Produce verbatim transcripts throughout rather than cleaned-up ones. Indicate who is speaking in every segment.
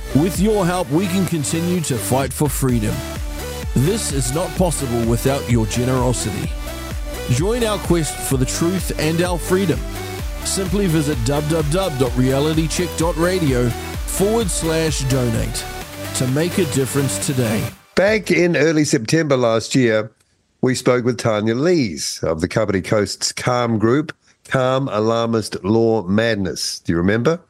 Speaker 1: With your help, we can continue to fight for freedom. This is not possible without your generosity. Join our quest for the truth and our freedom. Simply visit www.realitycheck.radio forward slash donate to make a difference today.
Speaker 2: Back in early September last year, we spoke with Tanya Lees of the Kapiti Coast's Calm group, Calm Alarmist Law Madness. Do you remember?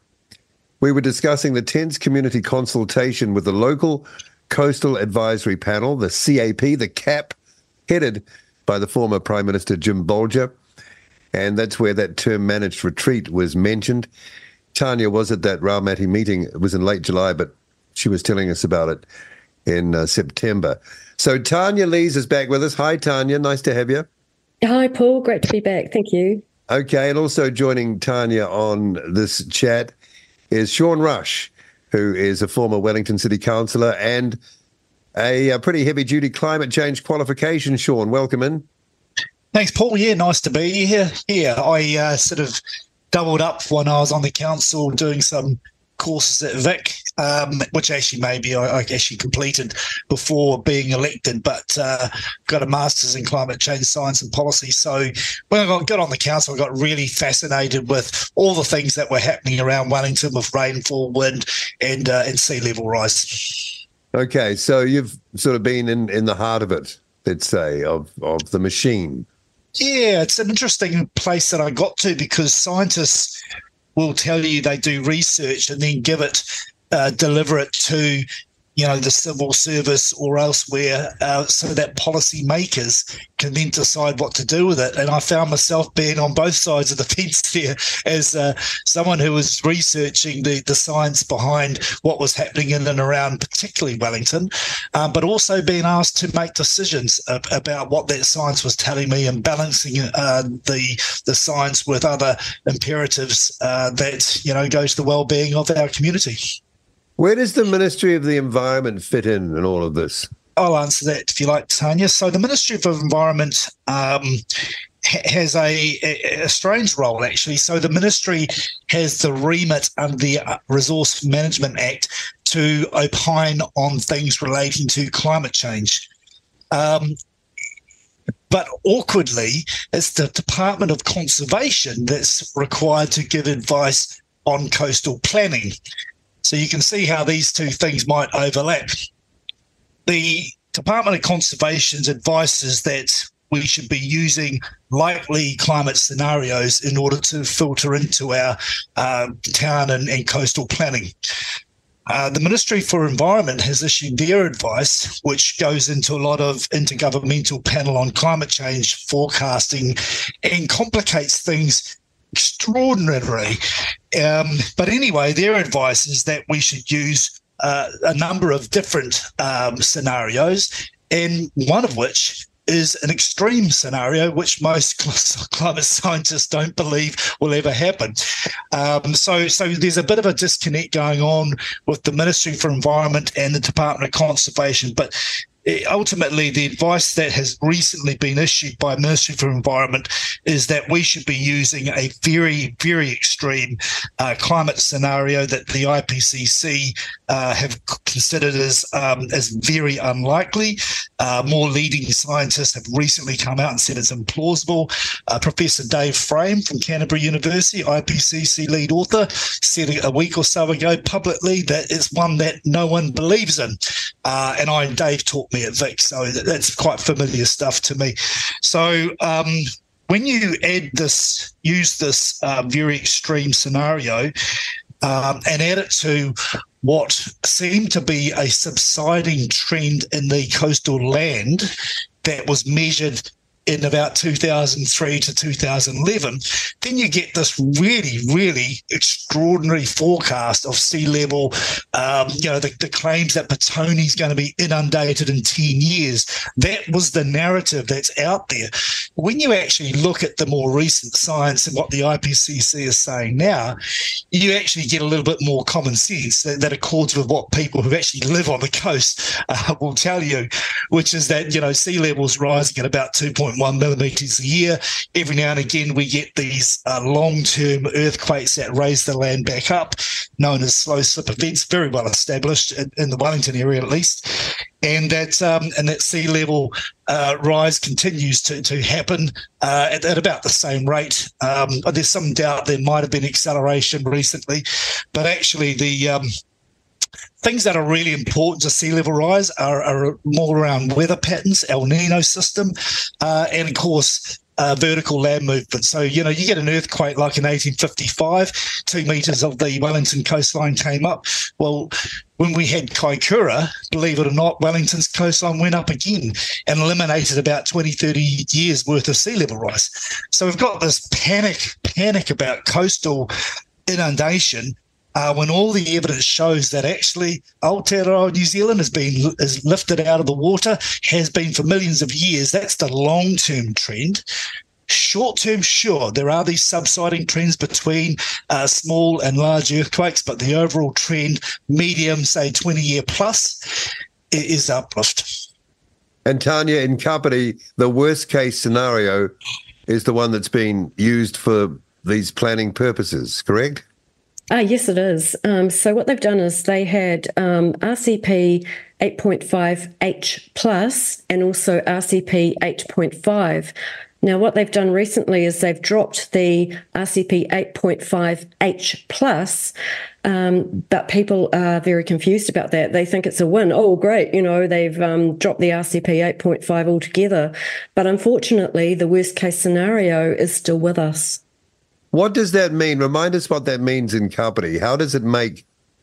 Speaker 2: We were discussing the tense community consultation with the local Coastal Advisory Panel, the C A P, the C A P, headed by the former Prime Minister Jim Bolger. And that's where that term managed retreat was mentioned. Tanya was at that Raumati meeting. It was in late July, but she was telling us about it in uh, September. So Tanya Lees is back with us. Hi, Tanya. Nice to have you.
Speaker 3: Hi, Paul. Great to be back. Thank you.
Speaker 2: Okay, and also joining Tanya on this chat is Sean Rush, who is a former Wellington City Councillor and a, a pretty heavy-duty climate change qualification. Sean, welcome in.
Speaker 4: Thanks, Paul. Yeah, nice to be here. Yeah, I uh, sort of doubled up when I was on the council doing some courses at Vic, um, which actually maybe I, I actually completed before being elected, but uh, got a master's in climate change science and policy. So when I got, got on the council, I got really fascinated with all the things that were happening around Wellington with rainfall, wind, and uh, and sea level rise.
Speaker 2: Okay, so you've sort of been in, in the heart of it, let's say, of, of the machine.
Speaker 4: Yeah, it's an interesting place that I got to because scientists will tell you they do research and then give it, uh, deliver it to, you know, the civil service or elsewhere uh, so that policy makers can then decide what to do with it. And I found myself being on both sides of the fence there as uh, someone who was researching the, the science behind what was happening in and around particularly Wellington, um, but also being asked to make decisions ab- about what that science was telling me and balancing uh, the the science with other imperatives uh, that, you know, go to the well-being of our community.
Speaker 2: Where does the Ministry of the Environment fit in in all of this?
Speaker 4: I'll answer that if you like, Tanya. So the Ministry of Environment um, ha- has a, a, a strange role, actually. So the ministry has the remit under the Resource Management Act to opine on things relating to climate change. Um, but awkwardly, it's the Department of Conservation that's required to give advice on coastal planning. So you can see how these two things might overlap. The Department of Conservation's advice is that we should be using likely climate scenarios in order to filter into our uh, town and, and coastal planning. Uh, the Ministry for Environment has issued their advice, which goes into a lot of intergovernmental panel on climate change forecasting and complicates things extraordinarily. Um, but anyway, their advice is that we should use uh, a number of different um, scenarios, and one of which is an extreme scenario, which most climate scientists don't believe will ever happen. Um, so, so there's a bit of a disconnect going on with the Ministry for Environment and the Department of Conservation, but ultimately, the advice that has recently been issued by Ministry for Environment is that we should be using a very, very extreme uh, climate scenario that the I P C C uh, have considered as um, as very unlikely. Uh, more leading scientists have recently come out and said it's implausible. Uh, Professor Dave Frame from Canterbury University, I P C C lead author, said a week or so ago publicly that it's one that no one believes in. Uh, and I and Dave taught me at Vic, so that's quite familiar stuff to me. So um, when you add this, use this uh, very extreme scenario um, and add it to what seemed to be a subsiding trend in the coastal land that was measured in about two thousand three to two thousand eleven, then you get this really, really extraordinary forecast of sea level, um, you know, the, the claims that Petone is going to be inundated in ten years. That was the narrative that's out there. When you actually look at the more recent science and what the I P C C is saying now, you actually get a little bit more common sense that, that accords with what people who actually live on the coast uh, will tell you, which is that, you know, sea level's rising at about two point point one millimetres a year. Every now and again, we get these uh, long-term earthquakes that raise the land back up, known as slow slip events, very well established in, in the Wellington area at least. And that um, and that sea level uh, rise continues to to happen uh, at, at about the same rate. Um, there's some doubt there might have been acceleration recently, but actually the um, things that are really important to sea level rise are, are more around weather patterns, El Nino system, uh, and of course Uh, vertical land movement. So, you know, you get an earthquake like in eighteen fifty-five, two metres of the Wellington coastline came up. Well, when we had Kaikoura, believe it or not, Wellington's coastline went up again and eliminated about twenty, thirty years worth of sea level rise. So we've got this panic, panic about coastal inundation Uh, when all the evidence shows that actually Aotearoa New Zealand has been is lifted out of the water, has been for millions of years. That's the long-term trend. Short-term, sure, there are these subsiding trends between uh, small and large earthquakes, but the overall trend, medium, say twenty-year plus, is uplift.
Speaker 2: And Tanya, in Kapiti, the worst-case scenario is the one that's been used for these planning purposes, correct?
Speaker 3: Ah, yes, it is. Um, so what they've done is they had um, R C P eight point five H plus and also R C P eight point five. Now, what they've done recently is they've dropped the R C P eight point five H plus, um, but people are very confused about that. They think it's a win. Oh, great, you know, they've um, dropped the R C P eight point five altogether. But unfortunately, the worst case scenario is still with us.
Speaker 2: What does that mean? Remind us what that means in Kapiti. How does it make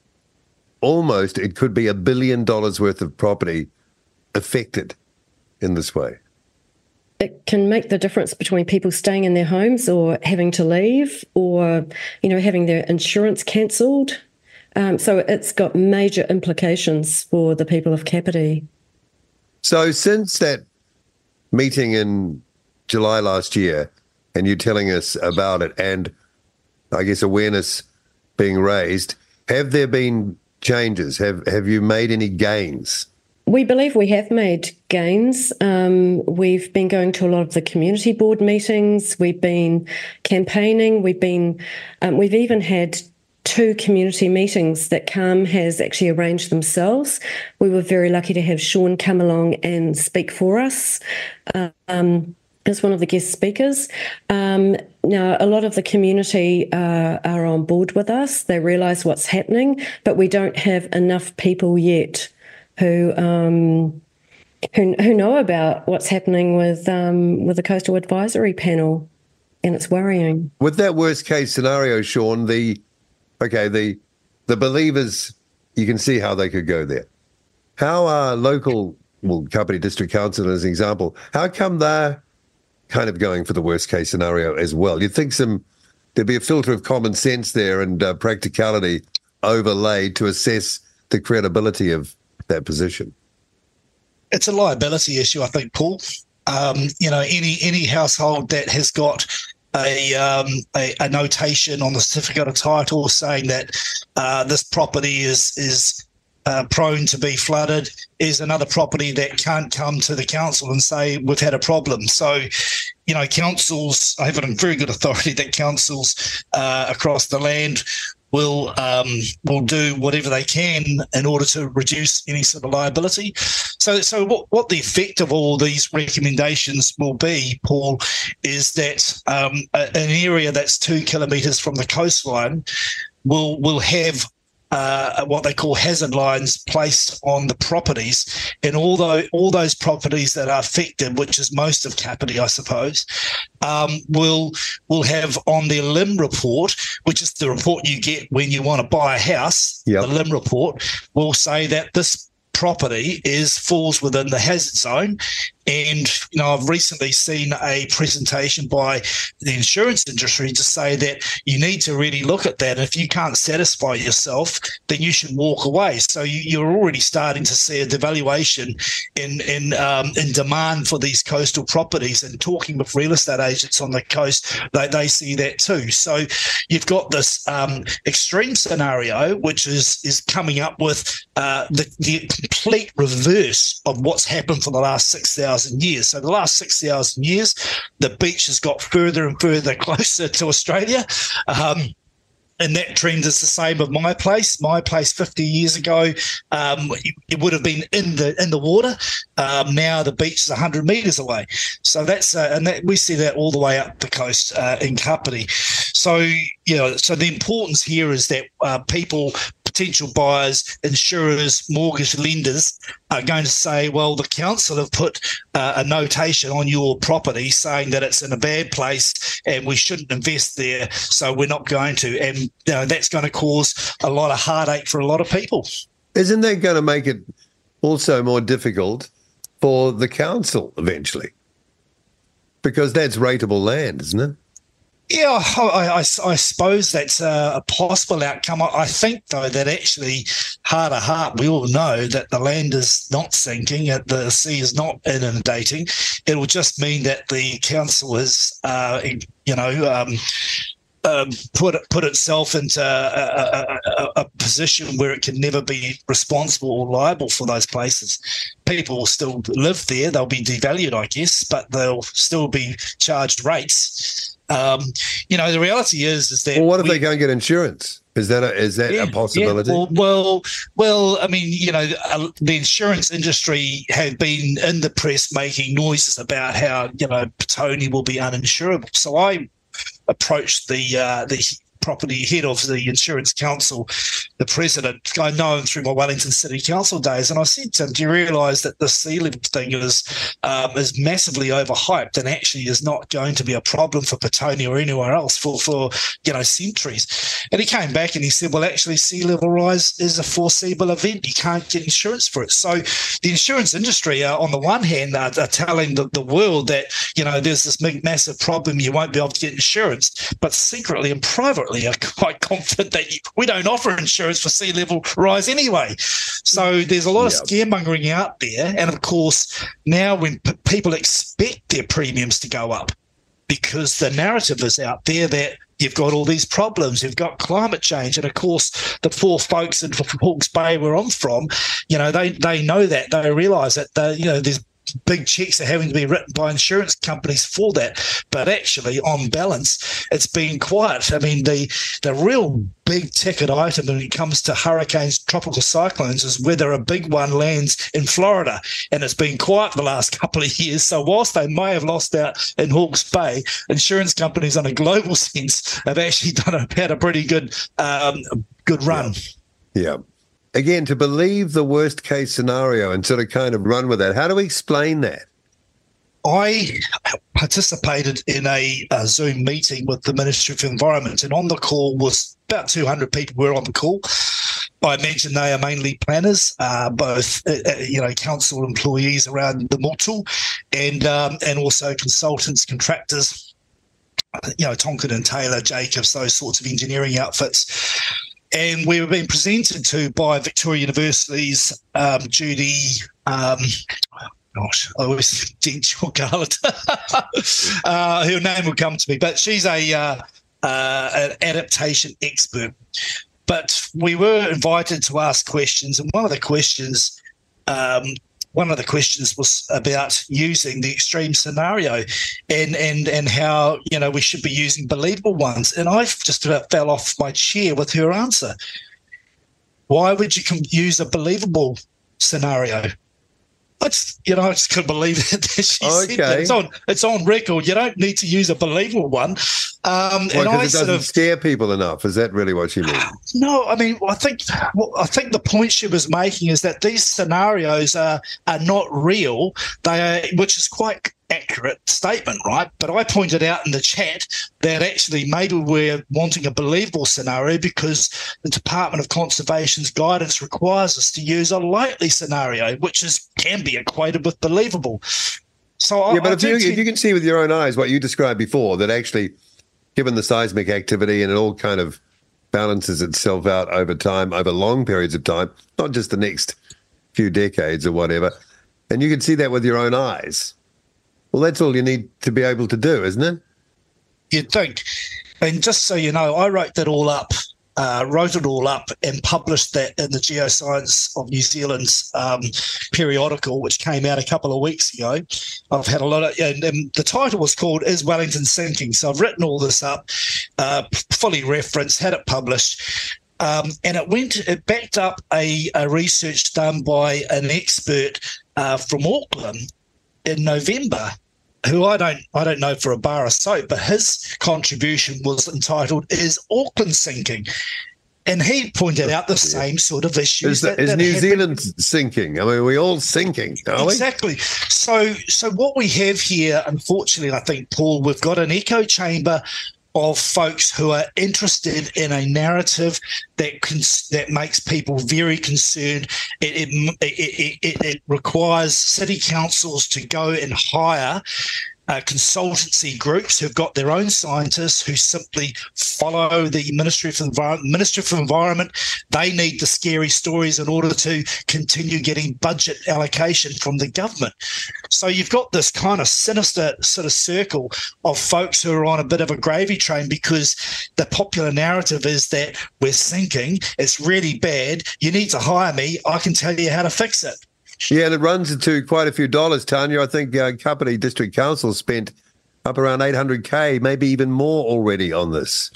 Speaker 2: almost, it could be a billion dollars worth of property affected in this way?
Speaker 3: It can make the difference between people staying in their homes or having to leave or, you know, having their insurance cancelled. Um, so it's got major implications for the people of Kapiti.
Speaker 2: So since that meeting in July last year, and you're telling us about it, and I guess awareness being raised, have there been changes? Have have you made any gains?
Speaker 3: We believe we have made gains. Um, we've been going to a lot of the community board meetings. We've been campaigning. We've been, um, we've even had two community meetings that CALM has actually arranged themselves. We were very lucky to have Sean come along and speak for us. Um, as one of the guest speakers. Um, now, a lot of the community uh, are on board with us. They realise what's happening, but we don't have enough people yet who um, who, who know about what's happening with um, with the Coastal Advisory Panel, and it's worrying.
Speaker 2: With that worst case scenario, Sean, the okay, the the believers, you can see how they could go there. How are local, well, Kapiti District Council as an example, how come they're kind of going for the worst case scenario as well? You'd think some there'd be a filter of common sense there and uh, practicality overlaid to assess the credibility of that position.
Speaker 4: It's a liability issue, I think, Paul. Um, you know, any any household that has got a, um, a a notation on the certificate of title saying that uh, this property is is Uh, prone to be flooded is another property that can't come to the council and say we've had a problem. So, you know, councils, I have it on very good authority that councils uh, across the land will um, will do whatever they can in order to reduce any sort of liability. So, so what, what the effect of all these recommendations will be, Paul, is that um, a, an area that's two kilometres from the coastline will will have Uh, what they call hazard lines placed on the properties, and all those, all those properties that are affected, which is most of Kapiti, I suppose, um, will will have on their L I M report, which is the report you get when you want to buy a house. Yep. The L I M report will say that this property is falls within the hazard zone. And, you know, I've recently seen a presentation by the insurance industry to say that you need to really look at that. If you can't satisfy yourself, then you should walk away. So you, you're already starting to see a devaluation in in um, in demand for these coastal properties. And talking with real estate agents on the coast, they, they see that too. So you've got this um, extreme scenario, which is is coming up with uh, the, the complete reverse of what's happened for the last six thousand thousand years. So the last six thousand years, the beach has got further and further closer to Australia. Um, And that trend is the same with my place. My place fifty years ago, um, it would have been in the in the water. Um, now the beach is one hundred metres away. So that's uh, and that, we see that all the way up the coast uh, in Kapiti. So you know, so the importance here is that uh, people, potential buyers, insurers, mortgage lenders are going to say, well, the council have put uh, a notation on your property saying that it's in a bad place and we shouldn't invest there, so we're not going to. And you know, that's going to cause a lot of heartache for a lot of people.
Speaker 2: Isn't that going to make it also more difficult for the council eventually? Because that's rateable land, isn't it?
Speaker 4: Yeah, I, I, I suppose that's a, a possible outcome. I, I think, though, that actually, heart of heart, we all know that the land is not sinking, that the sea is not inundating. It will just mean that the council is, uh, you know, um, um, put put itself into a, a, a, a position where it can never be responsible or liable for those places. People will still live there; they'll be devalued, I guess, but they'll still be charged rates. Um, you know, the reality is, is that.
Speaker 2: Well, what if
Speaker 4: we,
Speaker 2: they go and get insurance? Is that a, is that
Speaker 4: yeah,
Speaker 2: a possibility?
Speaker 4: Yeah, well, well, well, I mean, you know, uh, the insurance industry have been in the press making noises about how, you know, Petone will be uninsurable. So I approached the uh, the property head of the Insurance Council, the president. I know him through my Wellington City Council days, and I said to him, do you realise that the sea level thing is um, is massively overhyped and actually is not going to be a problem for Petone or anywhere else for, for you know, centuries? And he came back and he said, well, actually, sea level rise is a foreseeable event. You can't get insurance for it. So the insurance industry, uh, on the one hand, are, are telling the, the world that, you know, there's this big, massive problem, you won't be able to get insurance, but secretly and privately are quite confident that you, we don't offer insurance for sea level rise anyway. So there's a lot of
Speaker 2: yep.
Speaker 4: scaremongering out there. And of course, now when p- people expect their premiums to go up because the narrative is out there that you've got all these problems, you've got climate change. And of course, the poor folks in Hawke's Bay where I'm from, you know, they, they know that, they realise that, they, you know, there's big checks are having to be written by insurance companies for that. But actually, on balance, it's been quiet. I mean, the the real big ticket item when it comes to hurricanes, tropical cyclones, is whether a big one lands in Florida. And it's been quiet the last couple of years. So whilst they may have lost out in Hawke's Bay, insurance companies on a global sense have actually done a, had a pretty good, um, good run.
Speaker 2: Yeah. yeah. Again, to believe the worst case scenario and sort of kind of run with that. How do we explain that?
Speaker 4: I participated in a, a Zoom meeting with the Ministry of Environment, and on the call was about two hundred people were on the call. I imagine they are mainly planners, uh, both uh, you know, council employees around the Motul, and um, and also consultants, contractors, you know, Tonkin and Taylor, Jacobs, those sorts of engineering outfits. And we were being presented to by Victoria University's um, Judy, um, gosh, I always think Garland. uh, her name will come to me, but she's a uh, uh, an adaptation expert. But we were invited to ask questions, and one of the questions, um, one of the questions was about using the extreme scenario, and and and how, you know, we should be using believable ones. And I just about fell off my chair with her answer. Why would you use a believable scenario? I just, you know, I just couldn't believe it that she
Speaker 2: okay.
Speaker 4: said that. It's on, it's on record. You don't need to use a believable one. Um,
Speaker 2: well,
Speaker 4: and I
Speaker 2: it doesn't
Speaker 4: sort of
Speaker 2: scare people enough. Is that really what you mean?
Speaker 4: No, I mean, I think well, I think the point she was making is that these scenarios are are not real. They are, which is quite accurate statement, right? But I pointed out in the chat that actually maybe we're wanting a believable scenario because the Department of Conservation's guidance requires us to use a likely scenario, which is can be equated with believable. So
Speaker 2: yeah,
Speaker 4: I,
Speaker 2: but
Speaker 4: I
Speaker 2: if you
Speaker 4: think
Speaker 2: if you can see with your own eyes what you described before, that actually, given the seismic activity and it all kind of balances itself out over time, over long periods of time, not just the next few decades or whatever, and you can see that with your own eyes. Well, that's all you need to be able to do, isn't it?
Speaker 4: You'd think. And just so you know, I wrote that all up uh, wrote it all up and published that in the Geoscience of New Zealand's um, periodical, which came out a couple of weeks ago. I've had a lot of, and, and the title was called Is Wellington Sinking? So I've written all this up, uh, fully referenced, had it published. Um, and it went, it backed up a, a research done by an expert uh, from Auckland in November, who I don't, I don't know for a bar of soap, but his contribution was entitled "Is Auckland Sinking?" And he pointed out the same sort of issues.
Speaker 2: Is, that, that, is that New happened. Zealand sinking? I mean, we're all sinking, are
Speaker 4: exactly. we? Exactly. So, so what we have here, unfortunately, I think, Paul, we've got an echo chamber of folks who are interested in a narrative that cons- that makes people very concerned. It it, it, it it requires city councils to go and hire uh, consultancy groups who've got their own scientists who simply follow the Ministry of Environment. Ministry for Environment, they need the scary stories in order to continue getting budget allocation from the government. So you've got this kind of sinister sort of circle of folks who are on a bit of a gravy train because the popular narrative is that we're sinking, it's really bad, you need to hire me, I can tell you how to fix it.
Speaker 2: Yeah, and it runs into quite a few dollars, Tanya. I think uh, Kapiti District Council spent up around eight hundred K, maybe even more already on this.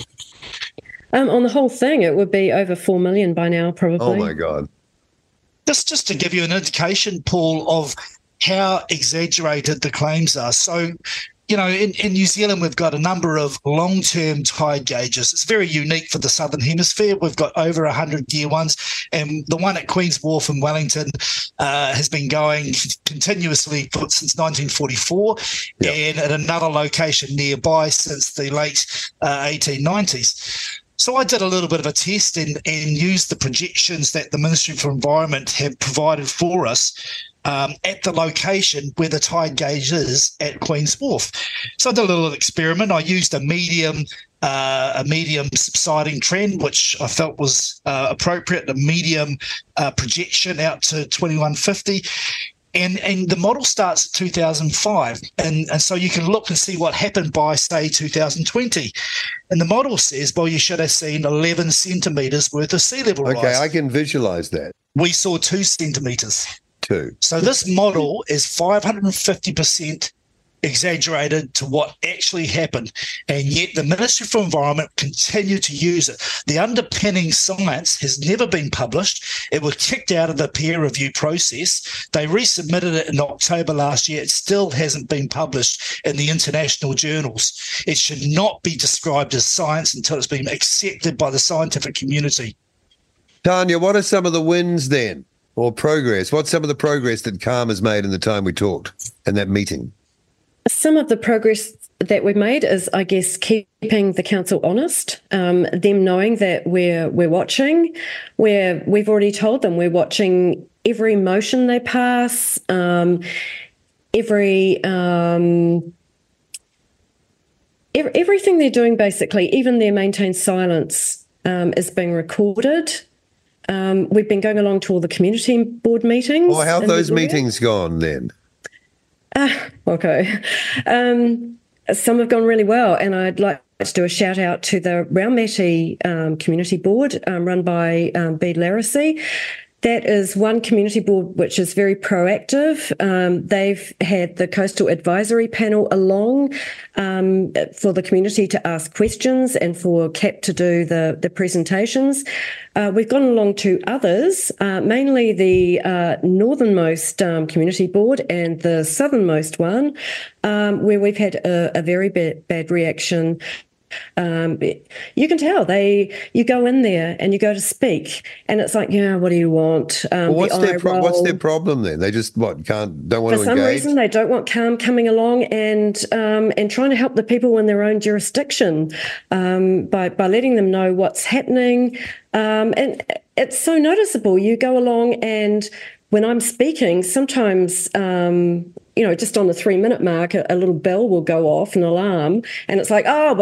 Speaker 3: Um, on the whole thing, it would be over four million by now, probably.
Speaker 2: Oh, my God.
Speaker 4: Just, just to give you an indication, Paul, of how exaggerated the claims are. So, you know, in, in New Zealand, we've got a number of long-term tide gauges. It's very unique for the Southern Hemisphere. We've got over one hundred year ones, and the one at Queen's Wharf in Wellington uh, has been going continuously for, since nineteen forty-four, yep. and at another location nearby since the late uh, eighteen nineties. So I did a little bit of a test and, and used the projections that the Ministry for Environment have provided for us Um, at the location where the tide gauge is at Queen's Wharf. So I did a little experiment. I used a medium uh, a medium subsiding trend, which I felt was uh, appropriate, a medium uh, projection out to twenty-one fifty. And and the model starts at two thousand five. And, and so you can look and see what happened by, say, two thousand twenty. And the model says, well, you should have seen eleven centimetres worth of sea level rise.
Speaker 2: Okay, I can visualise that.
Speaker 4: We saw two centimetres.
Speaker 2: Two.
Speaker 4: So this model is five hundred fifty percent exaggerated to what actually happened, and yet the Ministry for Environment continue to use it. The underpinning science has never been published. It was kicked out of the peer review process. They resubmitted it in October last year. It still hasn't been published in the international journals. It should not be described as science until it's been accepted by the scientific community.
Speaker 2: Tanya, what are some of the wins then? Or progress? What's some of the progress that CALM has made in the time we talked in that meeting?
Speaker 3: Some of the progress that we've made is, I guess, keeping the council honest, um, them knowing that we're we're watching. We're, we've already told them we're watching every motion they pass, um, every, um, every everything they're doing, basically. Even their maintained silence um, is being recorded. Um, we've been going along to all the community board meetings.
Speaker 2: Well, how have those meetings gone then?
Speaker 3: Uh, okay. Um, some have gone really well, and I'd like to do a shout out to the Raumati um, Community Board um, run by um, Bede Larisey. That is one community board which is very proactive. Um, they've had the Coastal Advisory Panel along um, for the community to ask questions and for C A P to do the, the presentations. Uh, we've gone along to others, uh, mainly the uh, northernmost um, community board and the southernmost one, um, where we've had a, a very bad, bad reaction. Um, you can tell they. You go in there and you go to speak, and it's like, yeah, what do you want? Um,
Speaker 2: well, what's
Speaker 3: the
Speaker 2: their pro-
Speaker 3: roll.
Speaker 2: What's their problem then? They just what can't don't want
Speaker 3: For
Speaker 2: to engage.
Speaker 3: For some reason, they don't want CALM coming along and um, and trying to help the people in their own jurisdiction um, by by letting them know what's happening. Um, and it's so noticeable. You go along, and when I'm speaking, sometimes. Um, You know, just on the three-minute mark, a, a little bell will go off, an alarm, and it's like, oh, well,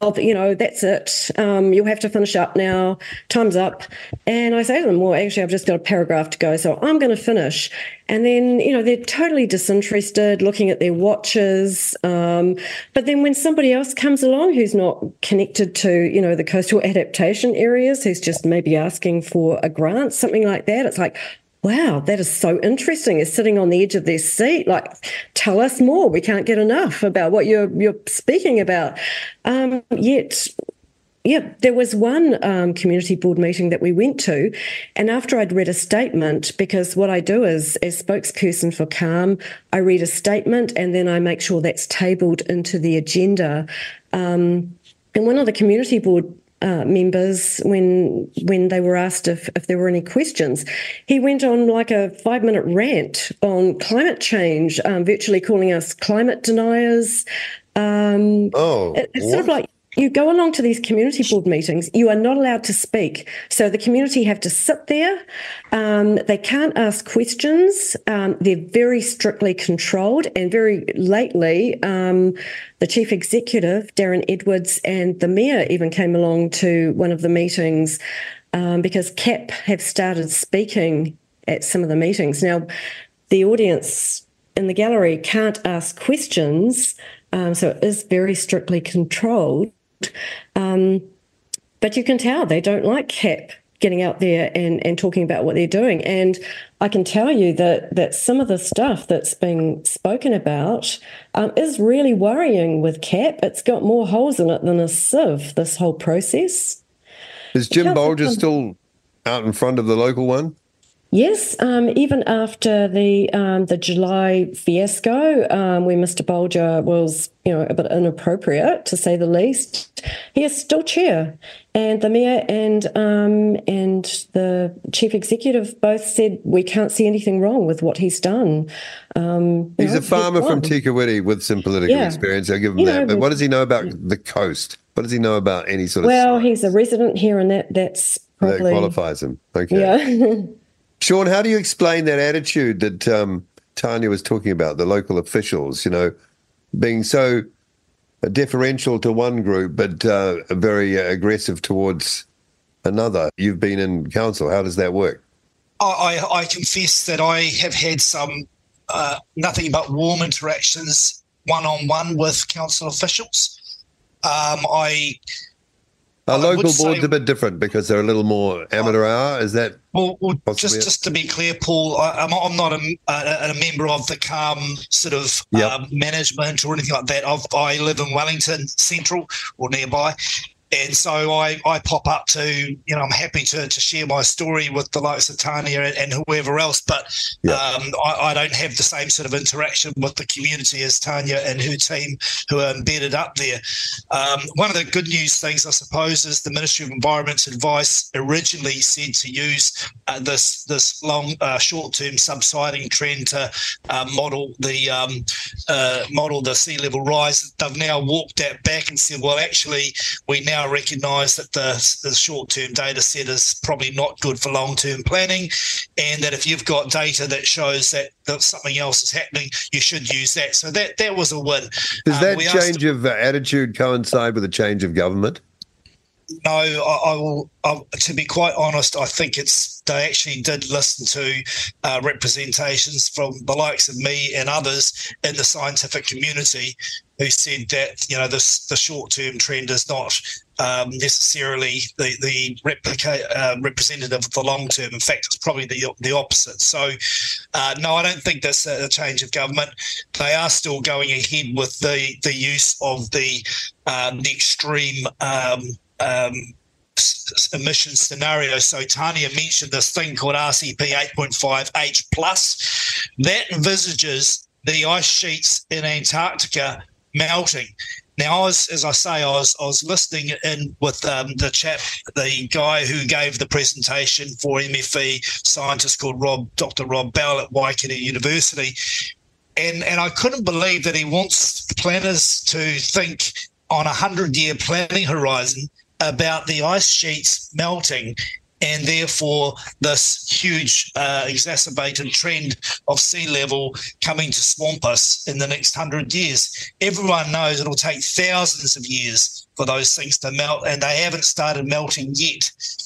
Speaker 3: you know, that's it. Um, you'll have to finish up now. Time's up. And I say to them, well, actually, I've just got a paragraph to go, so I'm going to finish. And then, you know, they're totally disinterested, looking at their watches. Um, but then when somebody else comes along who's not connected to, you know, the coastal adaptation areas, who's just maybe asking for a grant, something like that, it's like, wow, that is so interesting. Is sitting on the edge of their seat, like, tell us more. We can't get enough about what you're you're speaking about. Um, yet, yeah, there was one um, community board meeting that we went to, and after I'd read a statement, because what I do is, as spokesperson for CALM, I read a statement and then I make sure that's tabled into the agenda. Um, and one of the community board Uh, members, when when they were asked if, if there were any questions, he went on like a five-minute rant on climate change, um, virtually calling us climate deniers. Um,
Speaker 2: oh,
Speaker 3: it, it's what? sort of like, you go along to these community board meetings, you are not allowed to speak. So the community have to sit there. Um, they can't ask questions. Um, they're very strictly controlled. And very lately, um, the chief executive, Darren Edwards, and the mayor even came along to one of the meetings um, because C A P have started speaking at some of the meetings. Now, the audience in the gallery can't ask questions, um, so it is very strictly controlled. Um, but you can tell they don't like C A P getting out there and, and talking about what they're doing. And I can tell you that that some of the stuff that's being spoken about um, is really worrying with C A P. It's got more holes in it than a sieve, this whole process.
Speaker 2: Is Jim Bolger still out in front of the local one?
Speaker 3: Yes, um, even after the um, the July fiasco, um, where Mister Bolger was, you know, a bit inappropriate to say the least, he is still chair, and the mayor and um, and the chief executive both said we can't see anything wrong with what he's done. Um,
Speaker 2: he's
Speaker 3: know,
Speaker 2: a farmer
Speaker 3: he's
Speaker 2: from Tikawiti with some political
Speaker 3: yeah.
Speaker 2: experience. I'll give him
Speaker 3: you
Speaker 2: that.
Speaker 3: know,
Speaker 2: But what does he know about the coast? What does he know about any sort of?
Speaker 3: Well,
Speaker 2: science?
Speaker 3: he's a resident here, and that that's probably
Speaker 2: that qualifies him. Okay.
Speaker 3: Yeah.
Speaker 2: Sean, how do you explain that attitude that um, Tanya was talking about, the local officials, you know, being so deferential to one group but uh, very aggressive towards another? You've been in council. How does that work?
Speaker 4: I, I confess that I have had some uh, nothing but warm interactions one-on-one with council officials. Um, I...
Speaker 2: Our
Speaker 4: I
Speaker 2: local board's say, a bit different because they're a little more amateur hour. Is that
Speaker 4: well? well just, just to be clear, Paul, I, I'm, I'm not a, a, a member of the CALM sort of
Speaker 2: yep.
Speaker 4: um, management or anything like that. I've, I live in Wellington Central or nearby, and so I, I pop up to, you know, I'm happy to, to share my story with the likes of Tanya and, and whoever else, but
Speaker 2: yep.
Speaker 4: um, I, I don't have the same sort of interaction with the community as Tanya and her team who are embedded up there. Um, one of the good news things, I suppose, is the Ministry of Environment's advice originally said to use uh, this this long, uh, short-term subsiding trend to uh, model the um, uh, model the sea level rise. They've now walked that back and said, well, actually, we now recognise that the, the short-term data set is probably not good for long-term planning, and that if you've got data that shows that, that something else is happening, you should use that. So that that was a win.
Speaker 2: Does that
Speaker 4: um,
Speaker 2: change of attitude coincide with a change of government?
Speaker 4: No, I, I will. I, to be quite honest, I think it's they actually did listen to uh, representations from the likes of me and others in the scientific community who said that, you know, this the short-term trend is not um, necessarily the the replica, uh, representative of the long-term. In fact, it's probably the the opposite. So, uh, no, I don't think that's a change of government. They are still going ahead with the the use of the um, the extreme. Um, Um, emission scenario. So Tanya mentioned this thing called R C P eight point five H plus. That envisages the ice sheets in Antarctica melting. Now, I was, as I say, I was, I was listening in with um, the chap, the guy who gave the presentation for M F E, scientist called Rob, Doctor Rob Bell at Waikato University, and and I couldn't believe that he wants planners to think on a hundred-year planning horizon about the ice sheets melting and therefore this huge uh, exacerbated trend of sea level coming to swamp us in the next hundred years. Everyone knows it'll take thousands of years for those things to melt, and they haven't started melting yet.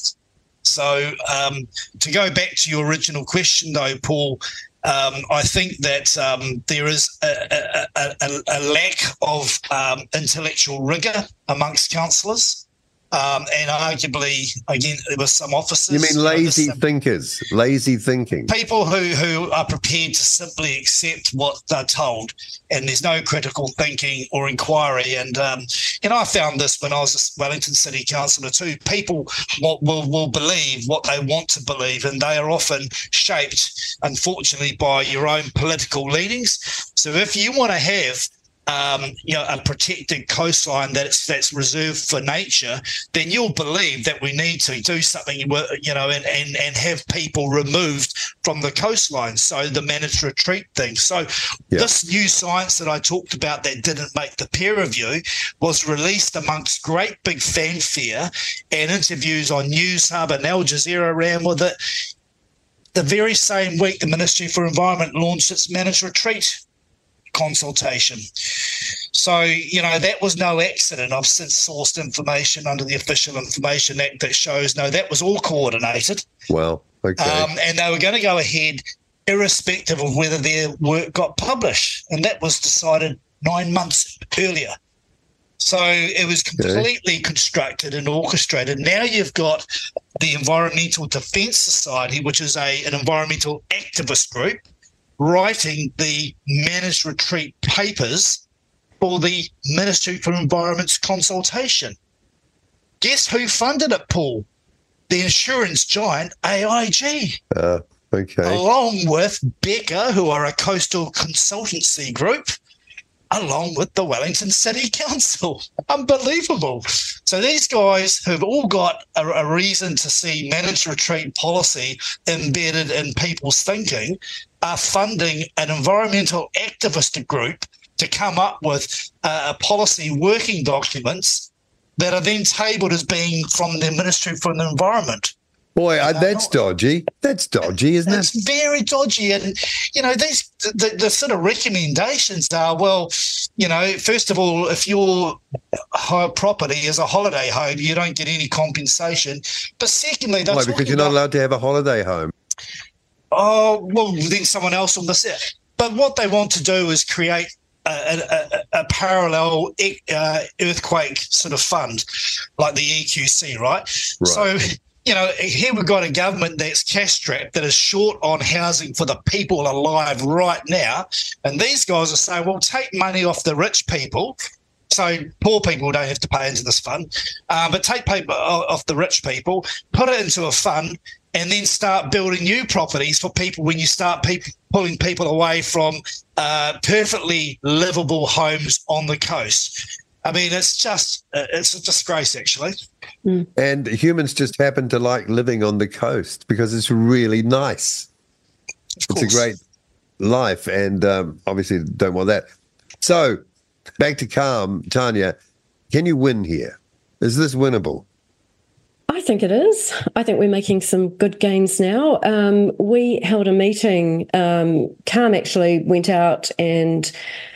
Speaker 4: So um, to go back to your original question, though, Paul, um, I think that um, there is a, a, a, a lack of um, intellectual rigour amongst councillors. Um, and arguably, again, there were some officers.
Speaker 2: You mean lazy
Speaker 4: you know,
Speaker 2: thinkers, lazy thinking.
Speaker 4: People who, who are prepared to simply accept what they're told, and there's no critical thinking or inquiry. And, um, you know, I found this when I was a Wellington City Councillor too. People will, will, will believe what they want to believe, and they are often shaped, unfortunately, by your own political leanings. So if you want to have Um, you know, a protected coastline that's that's reserved for nature, then you'll believe that we need to do something, you know, and, and, and have people removed from the coastline. So the managed retreat thing. So yeah. This new science that I talked about that didn't make the peer review was released amongst great big fanfare and interviews on News Hub, and Al Jazeera ran with it. The very same week, the Ministry for Environment launched its managed retreat consultation. So, you know, that was no accident. I've since sourced information under the Official Information Act that shows, no, that was all coordinated.
Speaker 2: Well, okay.
Speaker 4: Um, and they were going to go ahead irrespective of whether their work got published. And that was decided nine months earlier. So it was completely okay. constructed and orchestrated. Now you've got the Environmental Defence Society, which is a an environmental activist group, writing the managed retreat papers for the Ministry for Environment's consultation. Guess who funded it, Paul? The insurance giant A I G.
Speaker 2: Uh, okay.
Speaker 4: Along with Becca, who are a coastal consultancy group, along with the Wellington City Council. Unbelievable. So these guys have all got a, a reason to see managed retreat policy embedded in people's thinking, are funding an environmental activist group to come up with uh, policy working documents that are then tabled as being from the Ministry for the Environment.
Speaker 2: Boy, uh, that's dodgy. That's dodgy, isn't
Speaker 4: that's
Speaker 2: it?
Speaker 4: It's very dodgy. And, you know, these the, the sort of recommendations are, well, you know, first of all, if your property is a holiday home, you don't get any compensation. But secondly, they're
Speaker 2: Why, because you're not allowed to have a holiday home?
Speaker 4: Oh, well, then someone else will miss it. But what they want to do is create a, a, a parallel uh, earthquake sort of fund, like the E Q C, right?
Speaker 2: Right.
Speaker 4: So, you know, here we've got a government that's cash-strapped, that is short on housing for the people alive right now. And these guys are saying, well, take money off the rich people, so poor people don't have to pay into this fund, uh, but take paper off the rich people, put it into a fund, and then start building new properties for people when you start pe- pulling people away from uh, perfectly livable homes on the coast. I mean, it's just, uh, it's a disgrace, actually.
Speaker 3: Mm.
Speaker 2: And humans just happen to like living on the coast because it's really nice. It's a great life, and um, obviously don't want that. So back to Calm, Tanya, can you win here? Is this winnable?
Speaker 3: I think it is. I think we're making some good gains now. Um, we held a meeting. Um, Calm actually went out and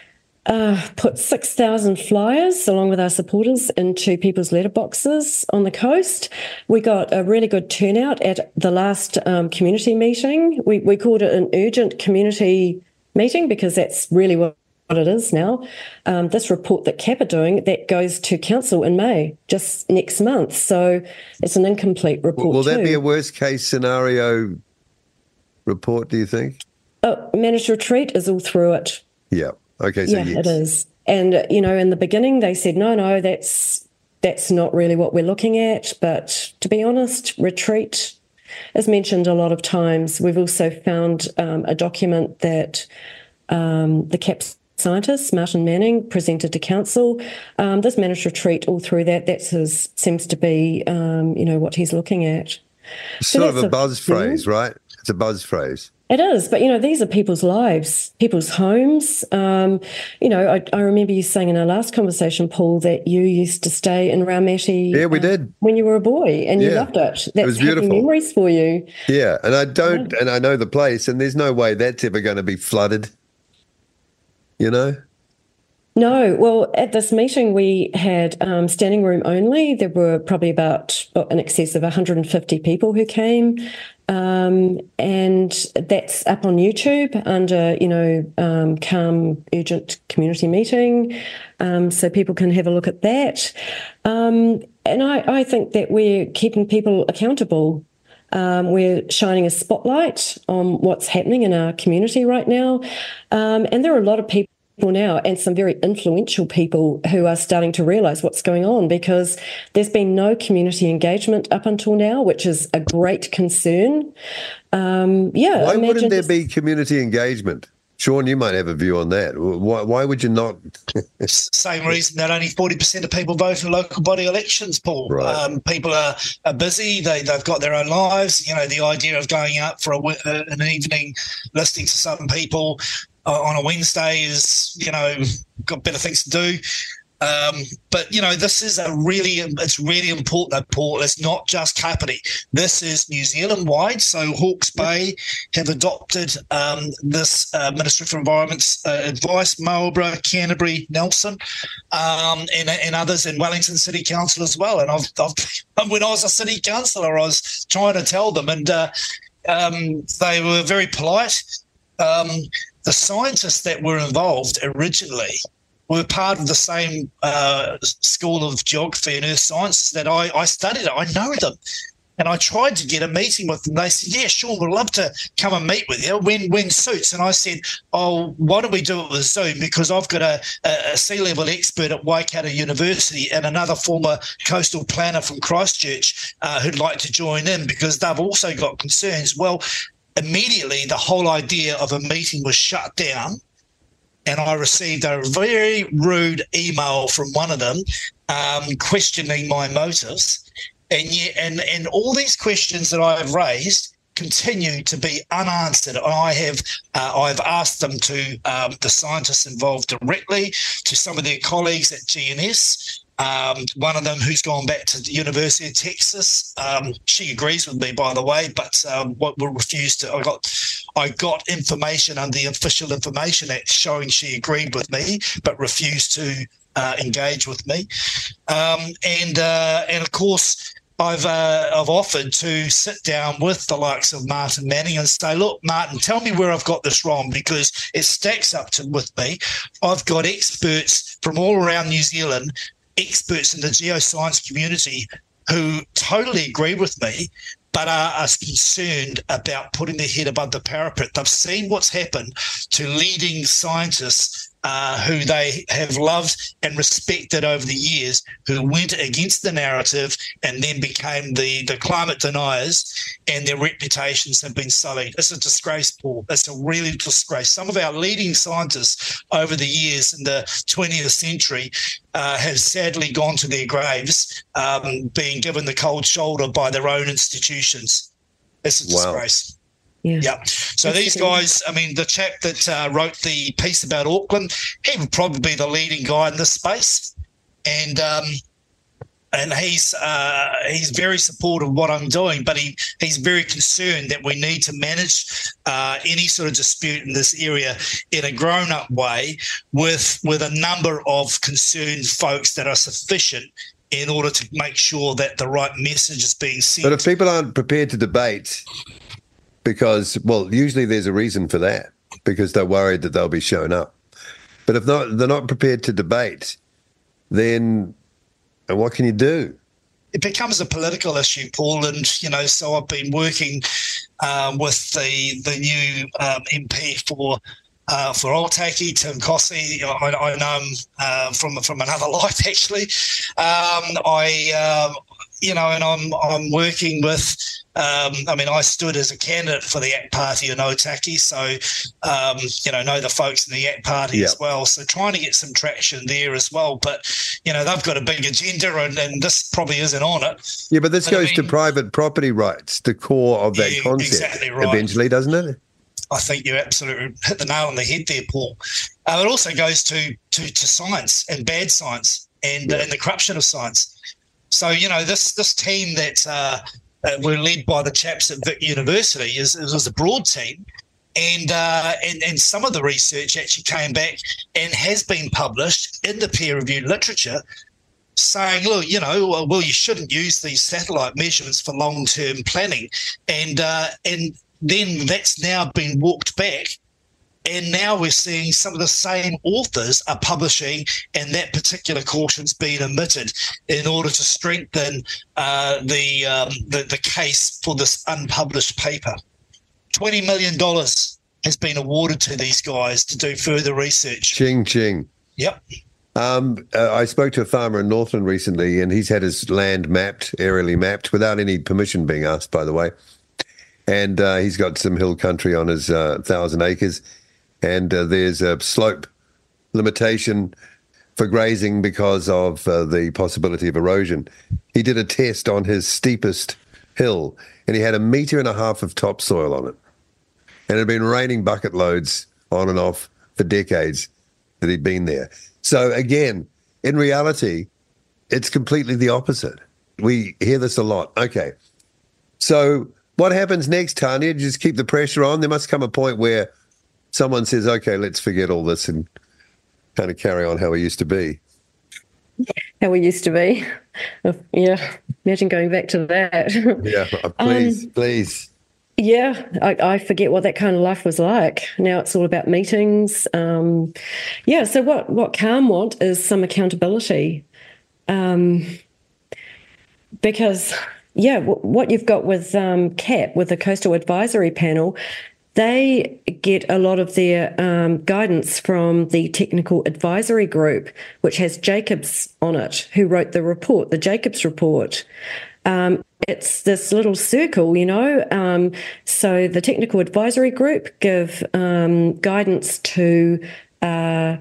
Speaker 3: uh, put six thousand flyers along with our supporters into people's letterboxes on the coast. We got a really good turnout at the last um, community meeting. We, we called it an urgent community meeting because that's really what what it is now. Um, this report that C A P are doing, that goes to council in May, just next month. So it's an incomplete report.
Speaker 2: Will, will that
Speaker 3: too.
Speaker 2: be a worst case scenario report, do you think?
Speaker 3: Oh, managed retreat is all through it.
Speaker 2: Yeah. Okay. So
Speaker 3: yeah,
Speaker 2: yes.
Speaker 3: it is. And, you know, in the beginning they said, no, no, that's that's not really what we're looking at. But to be honest, retreat is mentioned a lot of times. We've also found um, a document that um, the C A P scientist, Martin Manning, presented to council. Um, this managed retreat, all through that, that his, seems to be, um, you know, what he's looking at.
Speaker 2: It's
Speaker 3: So
Speaker 2: sort of a
Speaker 3: a
Speaker 2: buzz
Speaker 3: thing.
Speaker 2: phrase, right? It's a buzz phrase.
Speaker 3: It is, but, you know, these are people's lives, people's homes. Um, you know, I, I remember you saying in our last conversation, Paul, that you used to stay in Raumati.
Speaker 2: Yeah, we
Speaker 3: uh,
Speaker 2: did.
Speaker 3: When you were a boy, and you
Speaker 2: Yeah.
Speaker 3: loved it. That's
Speaker 2: It was beautiful.
Speaker 3: happy memories for you.
Speaker 2: Yeah, and I don't, and I know the place, and there's no way that's ever going to be flooded, you know?
Speaker 3: No, well, at this meeting we had um, standing room only. There were probably about oh, in excess of one hundred fifty people who came, um, and that's up on YouTube under, you know, um, Calm Urgent Community Meeting, um, so people can have a look at that. Um, and I, I think that we're keeping people accountable. Um, we're shining a spotlight on what's happening in our community right now, um, and there are a lot of people now, and some very influential people, who are starting to realise what's going on, because there's been no community engagement up until now, which is a great concern. Um, yeah.
Speaker 2: Why wouldn't there
Speaker 3: just,
Speaker 2: be community engagement? Sean, you might have a view on that. Why, why would you not?
Speaker 4: Same reason that only forty percent of people vote in local body elections, Paul.
Speaker 2: Right.
Speaker 4: Um, people are, are busy. They, they've got their own lives. You know, the idea of going out for a, uh, an evening, listening to some people uh, on a Wednesday is, you know, got better things to do. Um, but, you know, this is a really, it's really important, Paul. It's not just Kapiti. This is New Zealand-wide. So Hawke's Bay have adopted um, this uh, Ministry for Environment's uh, advice, Marlborough, Canterbury, Nelson, um, and, and others in Wellington City Council as well. And I've, I've, when I was a city councillor, I was trying to tell them, and uh, um, they were very polite. Um, the scientists that were involved originally were part of the same uh, school of geography and earth science that I, I studied it. I know them. And I tried to get a meeting with them. They said, yeah, sure, we'd love to come and meet with you when when suits. And I said, oh, why don't we do it with Zoom? Because I've got a, a, a sea-level expert at Waikato University and another former coastal planner from Christchurch uh, who'd like to join in, because they've also got concerns. Well, immediately the whole idea of a meeting was shut down. And I received a very rude email from one of them um, questioning my motives. And yet, and, and all these questions that I have raised continue to be unanswered. I have uh, I've asked them to, um, the scientists involved directly, to some of their colleagues at G N S. Um, one of them who's gone back to the University of Texas. Um, she agrees with me, by the way, but um, what will refuse to. I got, I got information under the Official Information Act showing she agreed with me, but refused to uh, engage with me. Um, and uh, and of course, I've uh, I've offered to sit down with the likes of Martin Manning and say, look, Martin, tell me where I've got this wrong, because it stacks up to with me. I've got experts from all around New Zealand, experts in the geoscience community, who totally agree with me, but are, are concerned about putting their head above the parapet. They've seen what's happened to leading scientists uh, who they have loved and respected over the years, who went against the narrative and then became the, the climate deniers, and their reputations have been sullied. It's a disgrace, Paul. It's a really disgrace. Some of our leading scientists over the years in the twentieth century uh, have sadly gone to their graves, um, being given the cold shoulder by their own institutions. It's a disgrace.
Speaker 3: Wow. Yeah.
Speaker 4: yeah. So these guys, I mean, the chap that uh, wrote the piece about Auckland, he would probably be the leading guy in this space. And um, and he's uh, he's very supportive of what I'm doing, but he, he's very concerned that we need to manage uh, any sort of dispute in this area in a grown-up way with with a number of concerned folks that are sufficient in order to make sure that the right message is being sent.
Speaker 2: But if people aren't prepared to debate, because, well, usually there's a reason for that, because they're worried that they'll be shown up. But if not, they're not prepared to debate, then and what can you do?
Speaker 4: It becomes a political issue, Paul, and, you know, so I've been working um, with the the new um, M P for uh, for Otaki, Tim Cossey. I, I know him uh, from from another life, actually. Um, I, um, you know, and I'm I'm working with. Um, I mean, I stood as a candidate for the A C T Party in Otaki, so, um, you know, know the folks in the A C T Party
Speaker 2: yep.
Speaker 4: as well. So trying to get some traction there as well. But, you know, they've got a big agenda, and, and this probably isn't on it.
Speaker 2: Yeah, but this
Speaker 4: but
Speaker 2: goes
Speaker 4: I mean,
Speaker 2: to private property rights, the core of that
Speaker 4: yeah,
Speaker 2: concept,
Speaker 4: exactly right.
Speaker 2: eventually, doesn't it?
Speaker 4: I think you absolutely hit the nail on the head there, Paul. Uh, it also goes to to, to science and bad science and, yeah. uh, and the corruption of science. So, you know, this this team that uh, uh, were led by the chaps at Vic University is, is a broad team. And, uh, and and some of the research actually came back and has been published in the peer-reviewed literature saying, look, you know, well, well, you shouldn't use these satellite measurements for long-term planning. And uh, and then that's now been walked back. And now we're seeing some of the same authors are publishing, and that particular caution's been omitted in order to strengthen uh, the, um, the the case for this unpublished paper. twenty million dollars has been awarded to these guys to do further research.
Speaker 2: Ching, ching.
Speaker 4: Yep.
Speaker 2: Um, uh, I spoke to a farmer in Northland recently, and he's had his land mapped, aerially mapped, without any permission being asked, by the way. And uh, he's got some hill country on his uh, thousand acres, and uh, there's a slope limitation for grazing because of uh, the possibility of erosion. He did a test on his steepest hill, and he had a metre and a half of topsoil on it. And it had been raining bucket loads on and off for decades that he'd been there. So again, in reality, it's completely the opposite. We hear this a lot. Okay. So what happens next, Tanya? Just keep the pressure on? There must come a point where someone says, okay, let's forget all this and kind of carry on how we used to be.
Speaker 3: How we used to be. Yeah. Imagine going back to that.
Speaker 2: Yeah, please, um, please.
Speaker 3: Yeah, I, I forget what that kind of life was like. Now it's all about meetings. Um, yeah, so what, what CALM want is some accountability. Um, because, yeah, w- what you've got with um, C A P, with the Coastal Advisory Panel, they get a lot of their um, guidance from the Technical Advisory Group, which has Jacobs on it, who wrote the report, the Jacobs report. Um, it's this little circle, you know. Um, so the Technical Advisory Group give um, guidance to uh,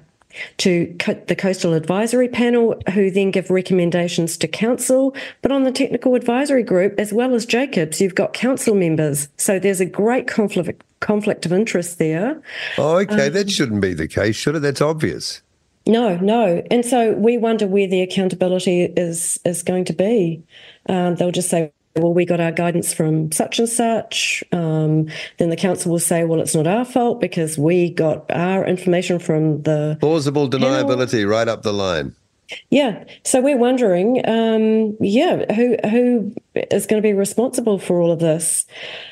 Speaker 3: to co- the Coastal Advisory Panel, who then give recommendations to council. But on the Technical Advisory Group, as well as Jacobs, you've got council members. So there's a great conflict conflict of interest there.
Speaker 2: Oh, okay.
Speaker 3: Um,
Speaker 2: that shouldn't be the case, should it? That's obvious.
Speaker 3: No, no. And so we wonder where the accountability is is going to be. Um, they'll just say, well, we got our guidance from such and such. Um, then the council will say, well, it's not our fault because we got our information from the...
Speaker 2: Plausible deniability
Speaker 3: panel.
Speaker 2: Right up the line.
Speaker 3: Yeah. So we're wondering, um, yeah, who who is going to be responsible for all of this?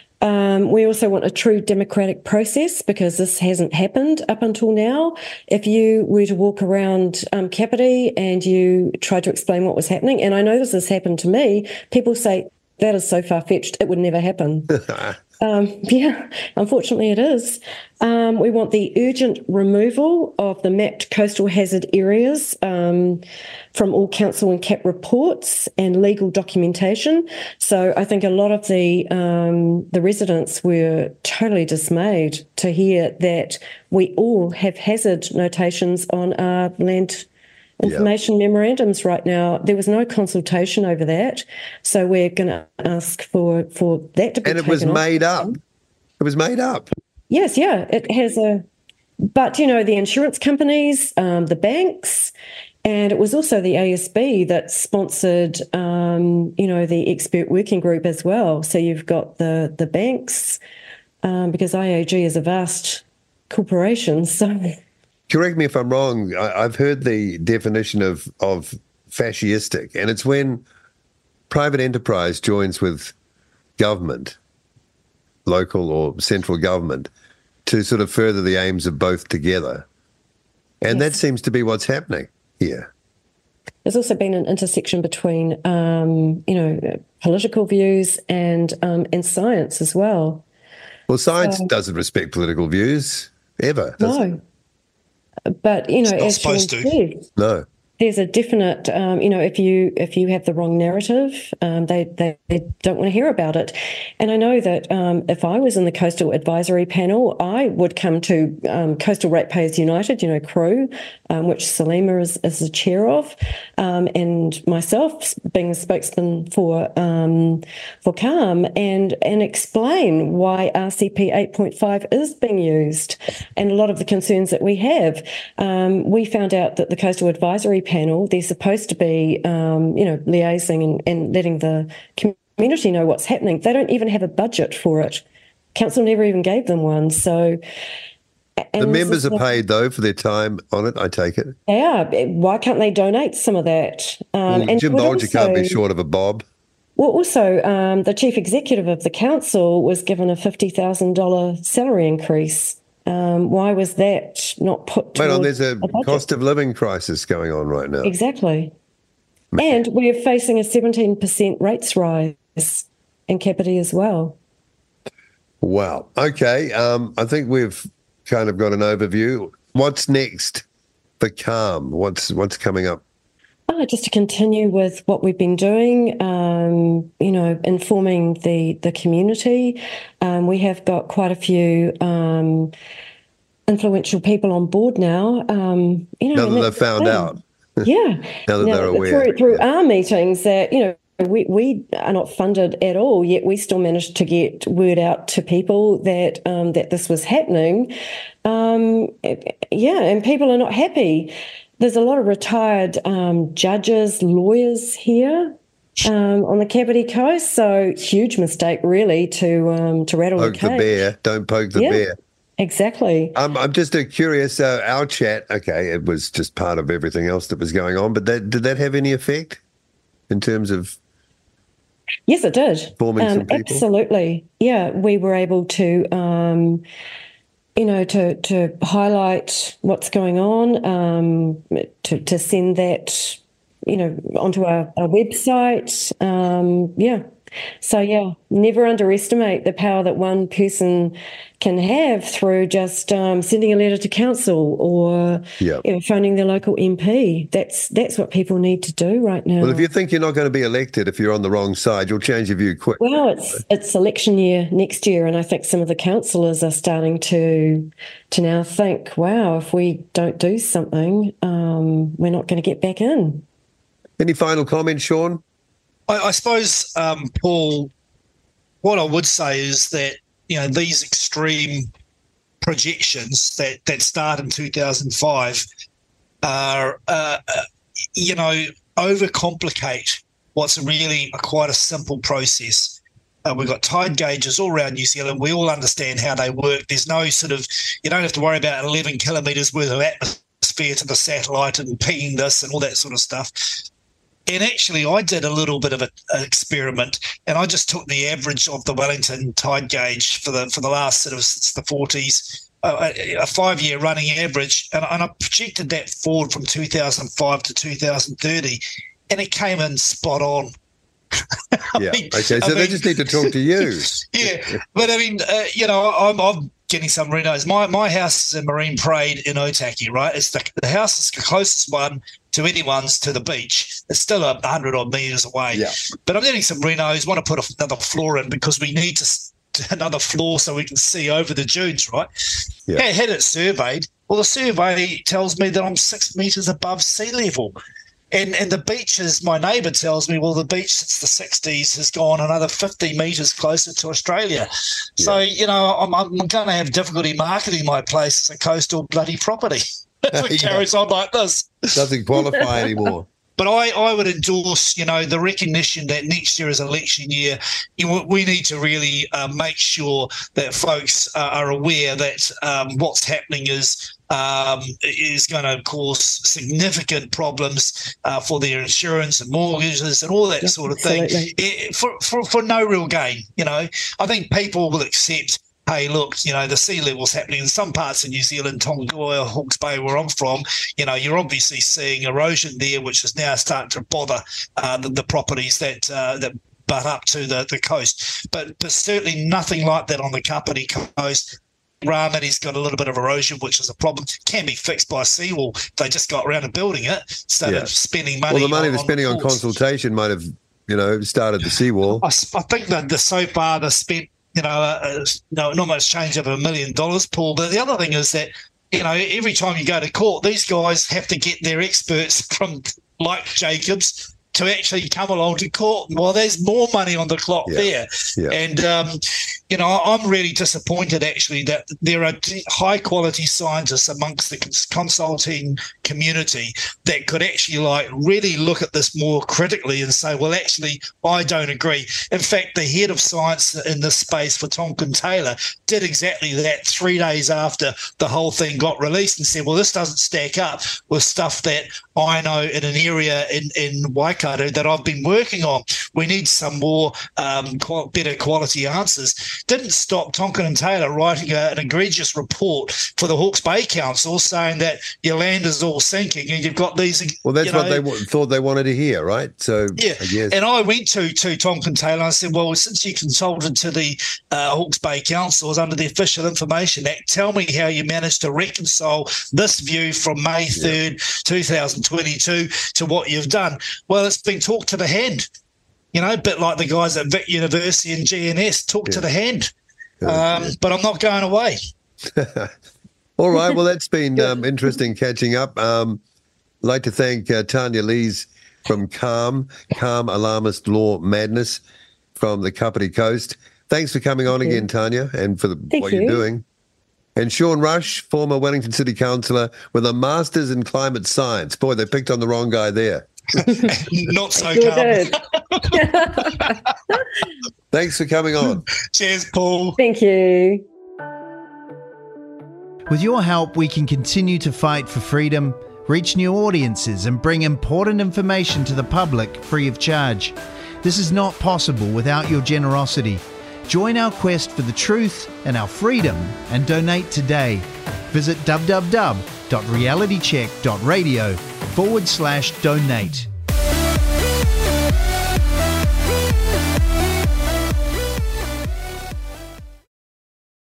Speaker 3: Um, we also want a true democratic process because this hasn't happened up until now. If you were to walk around um, Kapiti and you tried to explain what was happening, and I know this has happened to me, people say, that is so far-fetched, it would never happen. um, yeah, unfortunately it is. Um, we want the urgent removal of the mapped coastal hazard areas um, from all council and C A P reports and legal documentation. So I think a lot of the um, the residents were totally dismayed to hear that we all have hazard notations on our land information yep. memorandums right now. There was no consultation over that. So we're going to ask for, for that to be
Speaker 2: And it
Speaker 3: taken
Speaker 2: was made
Speaker 3: off.
Speaker 2: up. It was made up.
Speaker 3: Yes, yeah. It has a... But, you know, the insurance companies, um, the banks, and it was also the A S B that sponsored, um, you know, the expert working group as well. So you've got the, the banks, um, because I A G is a vast corporation, so...
Speaker 2: Correct me if I'm wrong. I, I've heard the definition of, of fascistic, and it's when private enterprise joins with government, local or central government, to sort of further the aims of both together. And yes. that seems to be what's happening here.
Speaker 3: There's also been an intersection between, um, you know, political views and um, and science as well.
Speaker 2: Well, science
Speaker 3: so,
Speaker 2: doesn't respect political views, ever. Does
Speaker 3: no.
Speaker 2: it?
Speaker 3: But, you know,
Speaker 4: it's not
Speaker 3: as
Speaker 4: supposed
Speaker 3: Sean
Speaker 4: to.
Speaker 3: said,
Speaker 2: no.
Speaker 3: there's a definite, um, you know, if you if you have the wrong narrative, um, they, they they don't want to hear about it. And I know that um, if I was in the Coastal Advisory Panel, I would come to um, Coastal Ratepayers United, you know, C R U, um, which Salima is, is the chair of, um, and myself being a spokesman for um, for CALM, and and explain why R C P eight point five is being used, and a lot of the concerns that we have. Um, we found out that the Coastal Advisory Panel, they're supposed to be, um, you know, liaising and, and letting the community know what's happening. They don't even have a budget for it. Council never even gave them one. So,
Speaker 2: the members are paid though for their time on it, I take it.
Speaker 3: They are. Why can't they donate some of that? Um,
Speaker 2: well,
Speaker 3: and
Speaker 2: Jim Bolger can't be short of a bob.
Speaker 3: Well, also, um, the chief executive of the council was given a fifty thousand dollars salary increase. Um, why was that not put towards
Speaker 2: Well, there's a,
Speaker 3: a
Speaker 2: cost of living crisis going on right now.
Speaker 3: Exactly. And we're facing a seventeen percent rates rise in Kapiti as well.
Speaker 2: Wow. Okay. Um, I think we've kind of got an overview. What's next for CALM? What's what's coming up?
Speaker 3: Oh, just to continue with what we've been doing, um, you know, informing the, the community. Um, we have got quite a few um, influential people on board now. Um, you know,
Speaker 2: now that they've found out.
Speaker 3: Yeah.
Speaker 2: now that now, they're aware.
Speaker 3: Through, through
Speaker 2: yeah.
Speaker 3: our meetings that, you know, we, we are not funded at all, yet we still managed to get word out to people that um, that this was happening. Um, yeah, and people are not happy. There's a lot of retired um, judges, lawyers here um, on the Kapiti Coast, so huge mistake really to um, to rattle
Speaker 2: poke
Speaker 3: the cage.
Speaker 2: the bear. Don't poke the
Speaker 3: yeah,
Speaker 2: bear.
Speaker 3: Exactly.
Speaker 2: Um, I'm just uh, curious. Uh, our chat, okay, it was just part of everything else that was going on, but that, did that have any effect in terms of?
Speaker 3: Yes, it did.
Speaker 2: Forming
Speaker 3: um,
Speaker 2: some people?
Speaker 3: Absolutely. Yeah, we were able to. Um, you know, to, to highlight what's going on, um, to, to send that, you know, onto our, our website. Um, yeah. So, yeah, never underestimate the power that one person can have through just um, sending a letter to council or
Speaker 2: yep.
Speaker 3: you know, phoning their local M P. That's that's what people need to do right now.
Speaker 2: Well, if you think you're not going to be elected, if you're on the wrong side, you'll change your view quick.
Speaker 3: Well, it's it's election year next year, and I think some of the councillors are starting to to now think, wow, if we don't do something, um, we're not going to get back in.
Speaker 2: Any final comments, Sean?
Speaker 4: I, I suppose, um, Paul, what I would say is that, you know, these extreme projections that, that start in two thousand five are, uh, uh, you know, overcomplicate what's really a, quite a simple process. Uh, we've got tide gauges all around New Zealand. We all understand how they work. There's no sort of, you don't have to worry about eleven kilometres worth of atmosphere to the satellite and pinging this and all that sort of stuff. And actually, I did a little bit of a, an experiment, and I just took the average of the Wellington tide gauge for the for the last sort of since the forties, uh, a, a five-year running average, and, and I projected that forward from two thousand five to two thousand thirty, and it came in spot on.
Speaker 2: yeah.
Speaker 4: mean,
Speaker 2: okay. So
Speaker 4: I
Speaker 2: they
Speaker 4: mean,
Speaker 2: just need to talk to you.
Speaker 4: yeah, but I mean, uh, you know, I'm, I'm getting some renos. My my house is in Marine Parade in Otaki, right? It's the, the house is the closest one to anyone's to the beach. It's still a hundred odd metres away.
Speaker 2: Yeah.
Speaker 4: But I'm getting some renos. Want to put another floor in because we need to another floor so we can see over the dunes, right?
Speaker 2: Yeah.
Speaker 4: I had it surveyed. Well, the survey tells me that I'm six metres above sea level. And and the beaches, my neighbour tells me, well, the beach since the sixties has gone another fifty metres closer to Australia. So,
Speaker 2: Yeah.
Speaker 4: you know, I'm, I'm going to have difficulty marketing my place as a coastal bloody property if it
Speaker 2: Yeah.
Speaker 4: carries on like this.
Speaker 2: Doesn't qualify anymore.
Speaker 4: But I, I would endorse, you know, the recognition that next year is election year. You know, we need to really uh, make sure that folks uh, are aware that um, what's happening is um, is going to cause significant problems uh, for their insurance and mortgages and all that
Speaker 3: Yes,
Speaker 4: sort of thing
Speaker 3: absolutely.
Speaker 4: it, for, for, for no real gain. You know, I think people will accept, hey, look, you know, the sea level's happening in some parts of New Zealand, Tonga, Hawke's Bay, where I'm from. You know, you're obviously seeing erosion there, which is now starting to bother uh, the, the properties that uh, that butt up to the, the coast. But but certainly nothing like that on the Kapiti coast. Ramadi's got a little bit of erosion, which is a problem. Can be fixed by seawall. They just got around to building it instead
Speaker 2: Yeah.
Speaker 4: of spending money.
Speaker 2: Well, the money
Speaker 4: on,
Speaker 2: they're spending on,
Speaker 4: on ports.
Speaker 2: consultation might have, you know, started the seawall.
Speaker 4: I, I think that the, so far they've spent, you know, uh, no, not much change over a million dollars, Paul. But the other thing is that, you know, every time you go to court, these guys have to get their experts from, like Jacobs, to actually come along to court. Well, there's more money on the clock
Speaker 2: Yeah.
Speaker 4: there.
Speaker 2: Yeah.
Speaker 4: And, um, you know, I'm really disappointed, actually, that there are high-quality scientists amongst the cons- consulting community that could actually, like, really look at this more critically and say, well, actually, I don't agree. In fact, the head of science in this space for Tonkin Taylor did exactly that three days after the whole thing got released and said, well, this doesn't stack up with stuff that I know in an area in, in Waikato that I've been working on. We need some more um, qual- better quality answers. Didn't stop Tonkin and Taylor writing a, an egregious report for the Hawke's Bay Council saying that your land is all sinking and you've got these.
Speaker 2: Well, that's
Speaker 4: you
Speaker 2: what
Speaker 4: know,
Speaker 2: they w- thought they wanted to hear, right? So,
Speaker 4: yeah,
Speaker 2: I guess.
Speaker 4: and I went to to Tonkin Taylor and I said, well, since you consulted to the uh, Hawke's Bay Council as under the Official Information Act, tell me how you managed to reconcile this view from May third, two thousand twenty-two to what you've done. Well, it's been talked to the hand, you know, a bit like the guys at Vic University and G N S, talk
Speaker 2: Yeah.
Speaker 4: to the hand.
Speaker 2: Yeah.
Speaker 4: Um, but I'm not going away.
Speaker 2: All right. Well, that's been um, interesting catching up. Um, I'd like to thank uh, Tanya Lees from CALM, CALM Alarmist Law Madness from the Kapiti Coast. Thanks for coming on
Speaker 3: Thank you.
Speaker 2: again, Tanya, and for the,
Speaker 3: Thank
Speaker 2: what
Speaker 3: you.
Speaker 2: you're doing. And Sean Rush, former Wellington City Councillor with a Master's in Climate Science. Boy, they picked on the wrong guy there.
Speaker 4: Not so
Speaker 3: Sure
Speaker 4: calm.
Speaker 3: did.
Speaker 2: Thanks for coming on.
Speaker 4: Cheers, Paul.
Speaker 3: Thank you.
Speaker 5: With your help, we can continue to fight for freedom, reach new audiences, and bring important information to the public free of charge. This is not possible without your generosity. Join our quest for the truth and our freedom and donate today. Visit www.realitycheck.radio forward slash donate.